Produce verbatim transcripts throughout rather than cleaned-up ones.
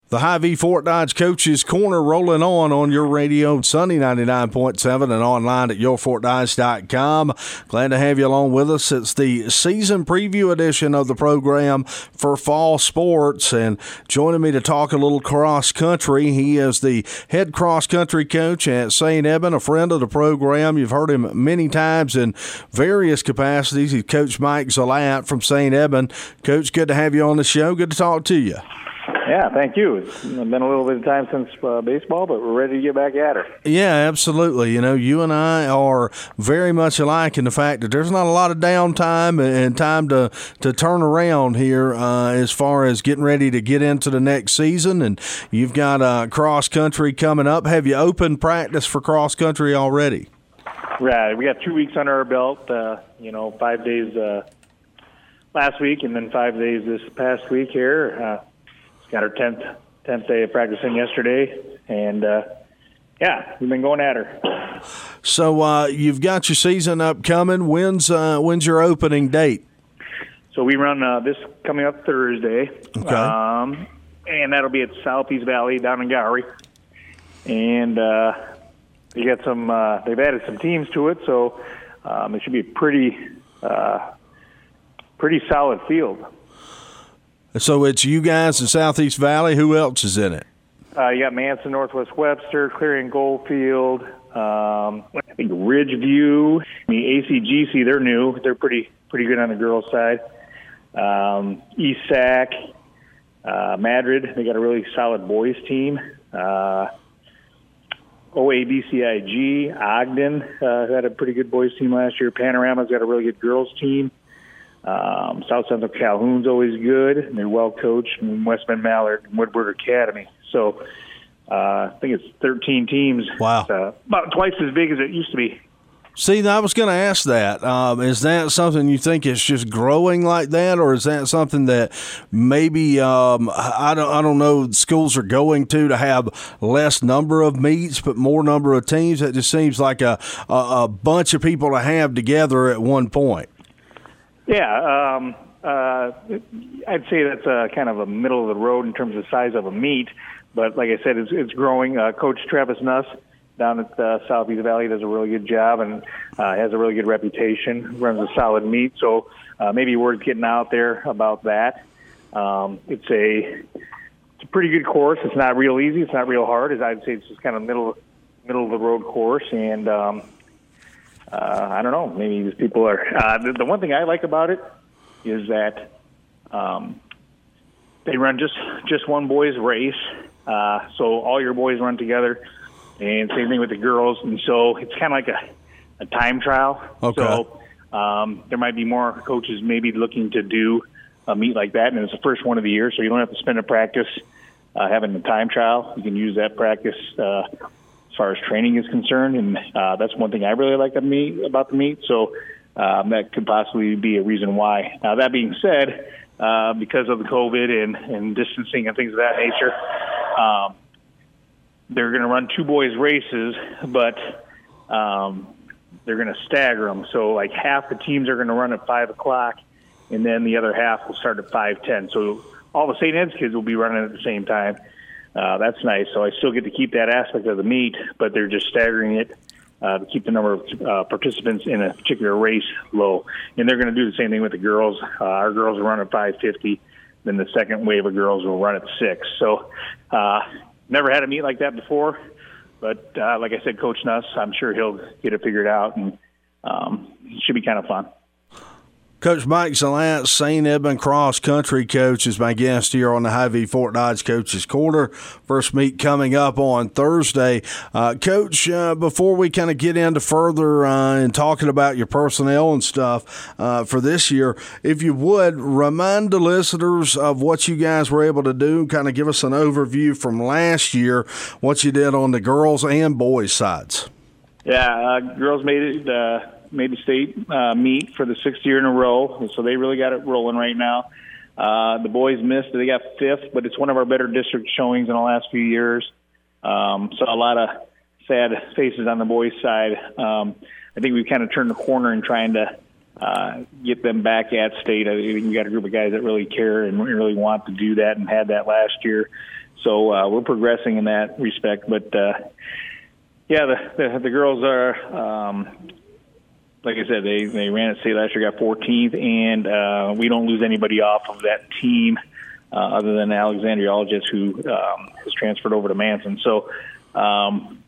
The Hy-Vee Fort Dodge Coaches Corner rolling on on your radio, Sunday ninety-nine point seven, and online at your fort dodge dot com. Glad to have you along with us. It's the season preview edition of the program for fall sports, and joining me to talk a little cross country, he is the head cross country coach at Saint Eben, a friend of the program. You've heard him many times in various capacities. He's Coach Mike Zalat from Saint Eben. Coach, good to have you on the show. Good to talk to you. Yeah, thank you. It's been a little bit of time since uh, baseball, but we're ready to get back at her. Yeah, absolutely. You know, you and I are very much alike in the fact that there's not a lot of downtime and time to, to turn around here uh, as far as getting ready to get into the next season. And you've got uh, cross country coming up. Have you opened practice for cross country already? Right. We got two weeks under our belt, uh, you know, five days uh, last week and then five days this past week here. Uh, Got our tenth tenth day of practicing yesterday, and uh, yeah, we've been going at her. So uh, you've got your season upcoming. When's uh, when's your opening date? So we run uh, this coming up Thursday, okay, um, and that'll be at Southeast Valley down in Gowrie, and uh, they got some. Uh, they've added some teams to it, so um, it should be a pretty uh, pretty solid field. So it's you guys in Southeast Valley. Who else is in it? Uh, you got Manson, Northwest Webster, Clarion Goldfield, um, I think Ridgeview. I mean, A C G C, they're new. They're pretty pretty good on the girls' side. Um, East Sac, uh, Madrid, they got a really solid boys team. Uh, O A B C I G, Ogden uh, had a pretty good boys team last year. Panorama's got a really good girls' team. Um, South Central Calhoun's always good. They're well coached. And West Bend Mallard and Woodward Academy. So uh, I think it's thirteen teams. Wow. It's, uh, about twice as big as it used to be. See, I was going to ask that. Um, is that something you think is just growing like that, or is that something that maybe um, I don't I don't know schools are going to to have less number of meets but more number of teams? That just seems like a a, a bunch of people to have together at one point. Yeah, um, uh, I'd say that's a kind of a middle of the road in terms of size of a meet. But like I said, it's, it's growing. Uh, Coach Travis Nuss down at uh, Southeast Valley does a really good job and uh, has a really good reputation, runs a solid meet. So uh, maybe word's getting out there about that. Um, it's a it's a pretty good course. It's not real easy. It's not real hard. As I'd say, it's just kind of middle middle of the road course. And um, Uh, I don't know. Maybe these people are. Uh, the, the one thing I like about it is that um, they run just just one boys race. Uh, so all your boys run together, and same thing with the girls. And so it's kind of like a, a time trial. Okay. So um, there might be more coaches maybe looking to do a meet like that, and it's the first one of the year, so you don't have to spend a practice uh, having a time trial. You can use that practice. Uh, As far as training is concerned, and uh, that's one thing I really like to meet, about the meet. So um, that could possibly be a reason why. Now that being said, uh, because of the COVID and, and distancing and things of that nature, um, they're going to run two boys races, but um, they're going to stagger them. So like half the teams are going to run at five o'clock, and then the other half will start at five ten. So all the Saint Ed's kids will be running at the same time. Uh, that's nice. So I still get to keep that aspect of the meet, but they're just staggering it uh, to keep the number of uh, participants in a particular race low. And they're going to do the same thing with the girls. Uh, our girls will run at five fifty. Then the second wave of girls will run at six. So uh, never had a meet like that before. But uh, like I said, Coach Nuss, I'm sure he'll get it figured out, and um, it should be kind of fun. Coach Mike Zalat, Saint Eben cross country coach, is my guest here on the Hy-Vee Fort Dodge Coaches Corner. First meet coming up on Thursday. Uh, Coach, uh, before we kind of get into further uh, and talking about your personnel and stuff uh, for this year, if you would, remind the listeners of what you guys were able to do, kind of give us an overview from last year, what you did on the girls and boys sides. Yeah, uh, girls made it. Uh made the state uh, meet for the sixth year in a row, so they really got it rolling right now. Uh, the boys missed. They got fifth, but it's one of our better district showings in the last few years. Um, saw a lot of sad faces on the boys' side. Um, I think we've kind of turned the corner in trying to uh, get them back at state. I think we got a group of guys that really care and really want to do that and had that last year. so uh, we're progressing in that respect. But uh, yeah, the, the the girls are, um, like I said, they they ran at state last year, got fourteenth, and uh, we don't lose anybody off of that team uh, other than Alexandria Aldgett, who um, has transferred over to Manson. So, um,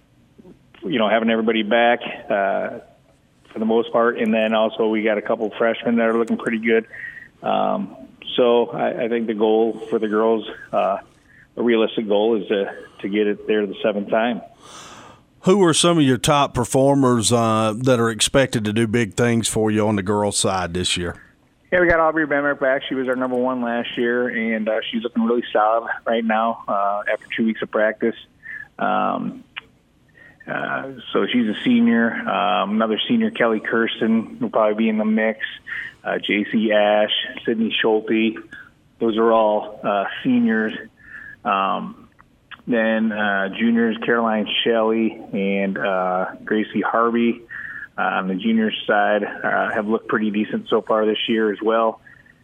you know, having everybody back uh, for the most part, and then also we got a couple of freshmen that are looking pretty good. Um, so I, I think the goal for the girls, uh, a realistic goal, is to to get it there the seventh time. Who are some of your top performers uh, that are expected to do big things for you on the girls' side this year? Yeah, we got Aubrey Benrick back. She was our number one last year, and uh, she's looking really solid right now uh, after two weeks of practice. Um, uh, so she's a senior. Um, another senior, Kelly Kirsten, will probably be in the mix. Uh, J C Ash, Sydney Schulte. Those are all uh, seniors. Um, Then uh, juniors, Caroline Shelley and uh, Gracie Harvey uh, on the juniors side uh, have looked pretty decent so far this year as well.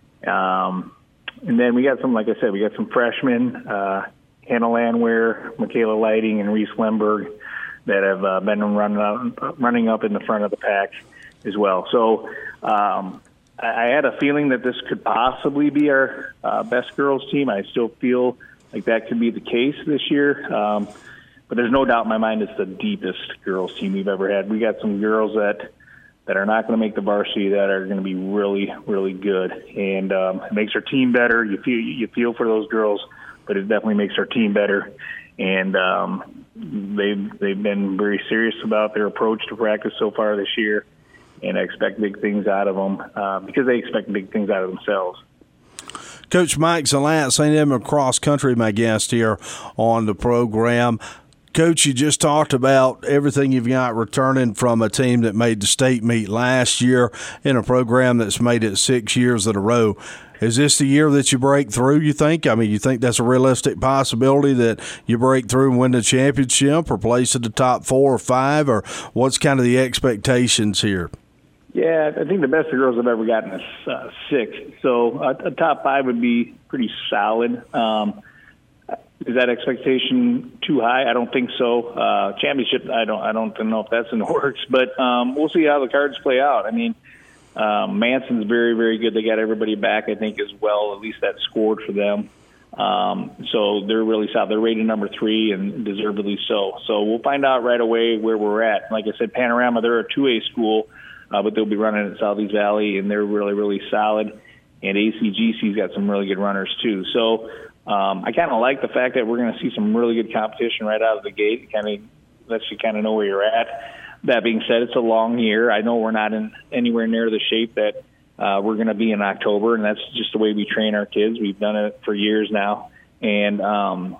Um, and then we got some, like I said, we got some freshmen, uh, Hannah Landwehr, Michaela Lighting, and Reese Lemberg that have uh, been running up, running up in the front of the pack as well. So um, I, I had a feeling that this could possibly be our uh, best girls team. I still feel like that could be the case this year. Um, but there's no doubt in my mind it's the deepest girls team we've ever had. We got some girls that that are not going to make the varsity that are going to be really, really good. And um, it makes our team better. You feel you feel for those girls, but it definitely makes our team better. And um, they've, they've been very serious about their approach to practice so far this year. And I expect big things out of them uh, because they expect big things out of themselves. Coach Mike Zalat, Saint Edmund Cross Country, my guest here on the program. Coach, you just talked about everything you've got returning from a team that made the state meet last year in a program that's made it six years in a row. Is this the year that you break through, you think? I mean, you think that's a realistic possibility that you break through and win the championship or place in the top four or five, or what's kind of the expectations here? Yeah, I think the best the girls have ever gotten is uh, six. So uh, a top five would be pretty solid. Um, is that expectation too high? I don't think so. Uh, championship, I don't, I don't know if that's in the works, but um, we'll see how the cards play out. I mean, um, Manson's very, very good. They got everybody back, I think, as well. At least that scored for them. Um, so they're really solid. They're rated number three, and deservedly so. So we'll find out right away where we're at. Like I said, Panorama, they're a two A school. Uh, but they'll be running at Southeast Valley, and they're really, really solid. And A C G C's got some really good runners, too. So um, I kind of like the fact that we're going to see some really good competition right out of the gate. It kind of lets you kind of know where you're at. That being said, it's a long year. I know we're not in anywhere near the shape that uh, we're going to be in October, and that's just the way we train our kids. We've done it for years now. And um,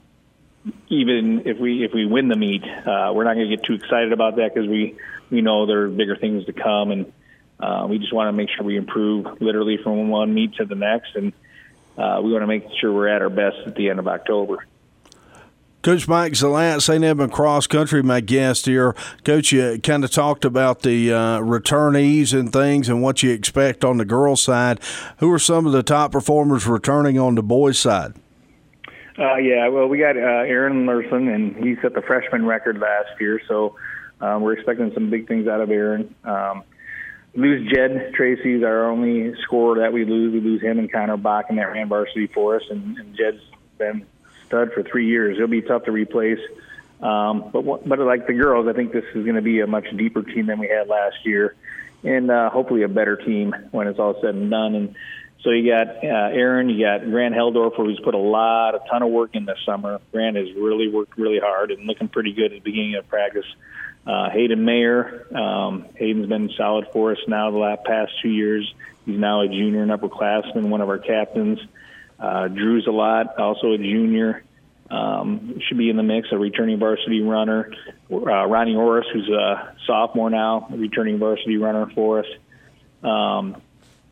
even if we if we win the meet, uh, we're not going to get too excited about that because we – we know there are bigger things to come, and uh, we just want to make sure we improve literally from one meet to the next, and uh, we want to make sure we're at our best at the end of October. Coach Mike Zalat, Saint Edmund Cross Country, my guest here. Coach, you kind of talked about the uh, returnees and things and what you expect on the girls' side. Who are some of the top performers returning on the boys' side? Uh, yeah, well, we got uh, Aaron Larson, and he set the freshman record last year, so Um, we're expecting some big things out of Aaron. Um, lose Jed Tracy's our only scorer that we lose. We lose him and Connor Bach, and that ran varsity for us. And, and Jed's been stud for three years. It'll be tough to replace. Um, but but like the girls, I think this is going to be a much deeper team than we had last year, and uh, hopefully a better team when it's all said and done. And so you got uh, Aaron, you got Grant Heldorfer, who's put a lot, a ton of work in this summer. Grant has really worked really hard and looking pretty good at the beginning of practice. Uh, Hayden Mayer, um, Hayden's been solid for us now the last past two years. He's now a junior and upperclassman, one of our captains. Uh, Drew's a lot, also a junior. Um, should be in the mix, a returning varsity runner. Uh, Ronnie Orris, who's a sophomore now, a returning varsity runner for us. Um,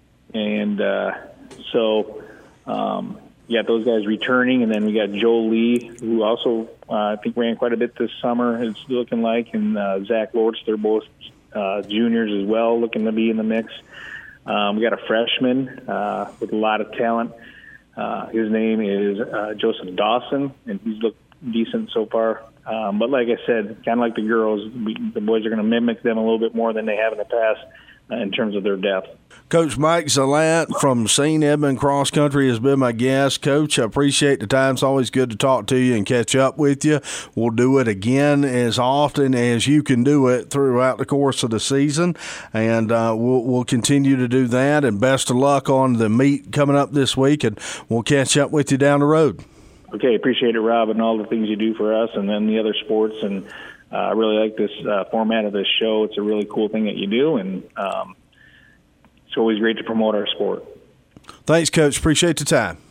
and uh, so um, you got those guys returning, and then we got Joe Lee, who also uh, I think ran quite a bit this summer, it's looking like, and uh, Zach Lortz. They're both uh, juniors as well, looking to be in the mix. Um, we got a freshman uh, with a lot of talent. Uh, his name is uh, Joseph Dawson, and he's looked decent so far. Um, but like I said, kind of like the girls, we, the boys are going to mimic them a little bit more than they have in the past uh, in terms of their depth. Coach Mike Zalat from Saint Edmund Cross Country has been my guest. Coach, I appreciate the time. It's always good to talk to you and catch up with you. We'll do it again as often as you can do it throughout the course of the season, and uh, we'll, we'll continue to do that. And best of luck on the meet coming up this week, and we'll catch up with you down the road. Okay, appreciate it, Rob, and all the things you do for us and then the other sports. And uh, I really like this uh, format of this show. It's a really cool thing that you do, and um, it's always great to promote our sport. Thanks, Coach. Appreciate the time.